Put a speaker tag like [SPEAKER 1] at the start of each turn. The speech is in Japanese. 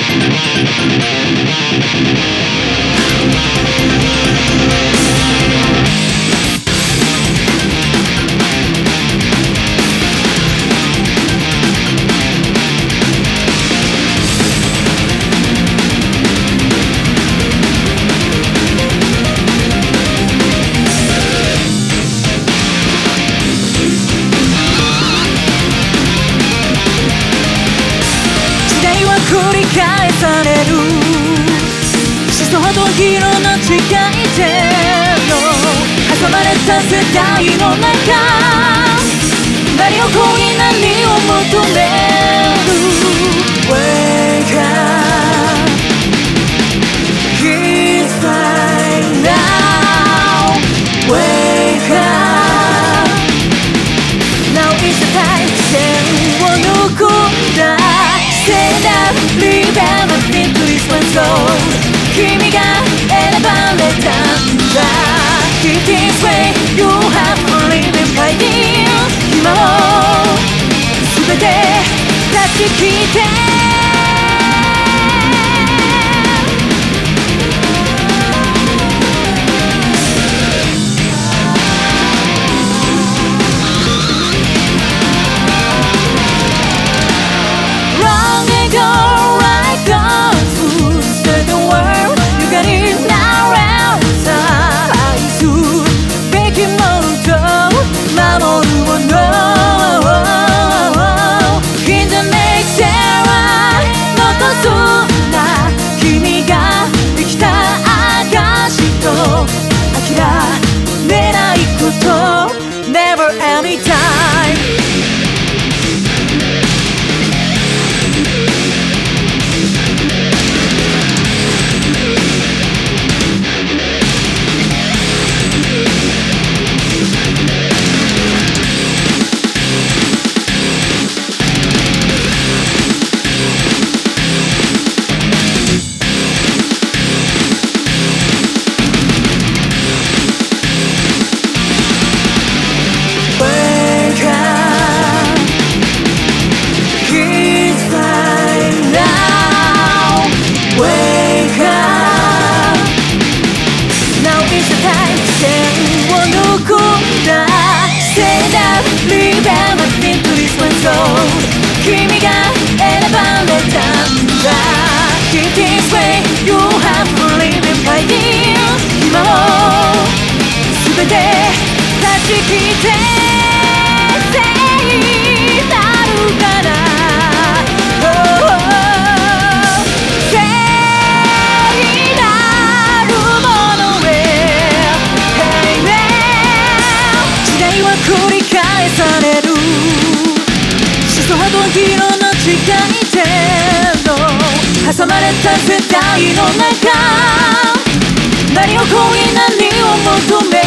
[SPEAKER 1] 繰り返される思想と議論の違いでの挟まれた世代の中、何を恋、何を求める Wake up It's time now Wake up Now is the time 線を抜くんだSay that, leave everything, please let's go 君が選ばれたんだ Keep this way, you have to live in fighting 今を全て断ち切ってNever anytime Leave everything, please let's go 君が選ばれたんだ Keep this way, you have to live in fighting 今を全て断ち切って聖なるかな聖なるものへ時代は繰り返される思想と議論の違いでの挟まれた世代の中、何を恋、何を求め